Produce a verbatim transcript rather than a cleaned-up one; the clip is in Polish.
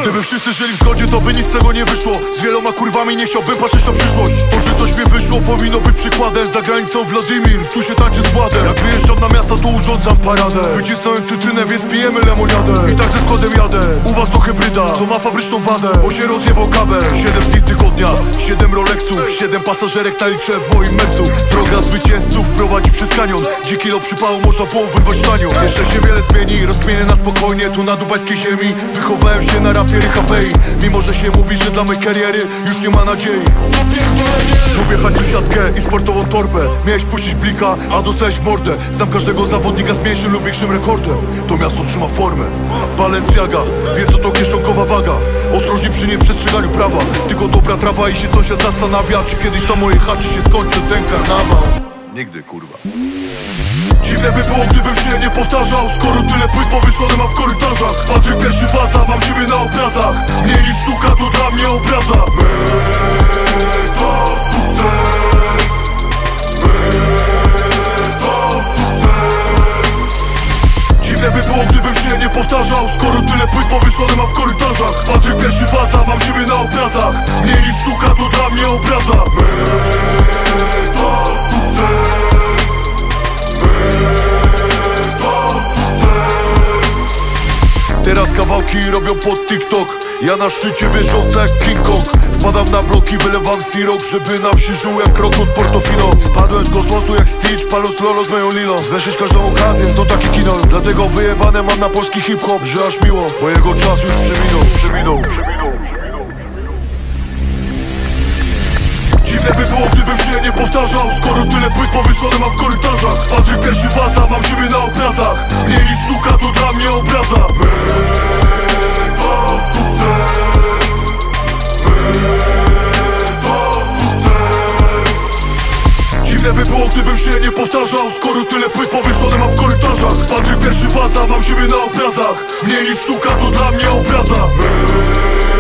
Gdyby wszyscy żyli w zgodzie, to by nic z tego nie wyszło. Z wieloma kurwami nie chciałbym patrzeć na przyszłość. To, że coś mi wyszło, powinno być przykładem. Za granicą Wladimir, tu się tańczy z Władem. Jak wyjeżdżam na miasto, to urządzam paradę. Wycisnąłem cytrynę, więc pijemy lemoniadę. I tak ze składem jadę, u was to hybryda, co ma fabryczną wadę, bo się rozjebał kabel. Siedem dni tygodnia, siedem Rolexów, siedem pasażerek taliczę w moim mercu. Droga zwycięzców prowadzi przez kanion, gdzie kilo przypału można było wyrwać tanią. Jeszcze się wiele zmieni, rozkmienię na spokojnie, tu na dubajskiej ziemi. Wychowałem się na rapie H P I, mimo że się mówi, że dla mej kariery już nie ma nadziei. Lubię hajsu siatkę i sportową torbę. Miałeś puścić blika, a dostałeś w mordę. Znam każdego zawodnika z mniejszym lub większym rekordem. To miasto trzyma formę, Balenciaga, wie co to kieszonkowa waga. Ostrożnie przy nieprzestrzeganiu prawa, tylko dobra trawa i się sąsiad zastanawia, czy kiedyś na mojej chacie się skończy ten karnawał. Nigdy, kurwa. Dziwne by było, gdybym się nie powtarzał, skoro tyle płyt powieszone mam w korytarzach. Patryk pierwszy faza, mam siebie na obrazach. Mniej niż sztuka, to dla mnie obraza. My to sukces. My to sukces. Dziwne by było, gdybym się nie powtarzał, skoro tyle płyt powieszone mam w korytarzach. Patryk pierwszy faza, mam siebie na obrazach. Mniej niż sztuka, to dla mnie obraza. My to sukces. Teraz kawałki robią pod TikTok. Ja na szczycie wieżowca jak King Kong. Wpadam na bloki, wylewam sirok, żeby na wsi żył jak krok od Portofino. Spadłem z kosmosu jak Stitch, paląc lolo z moją liną. Zwęszyć każdą okazję, to taki kino. Dlatego wyjebane mam na polski hip-hop, że aż miło, bo jego czas już przeminął. Przeminął, przeminął, przeminął. Dziwne by było, gdybym się nie powtarzał, skoro tyle płyt powieszone mam w korytarzach. Patryk pierwszy faza, mam siebie na obrazach. Mniej niż sztuka, to dla mnie obraza. My to sukces. My to sukces. Dziwne by było, gdybym się nie powtarzał, skoro tyle płyt powieszone mam w korytarzach. Patryk pierwszy faza, mam siebie na obrazach. Mniej niż sztuka, to dla mnie obraza. My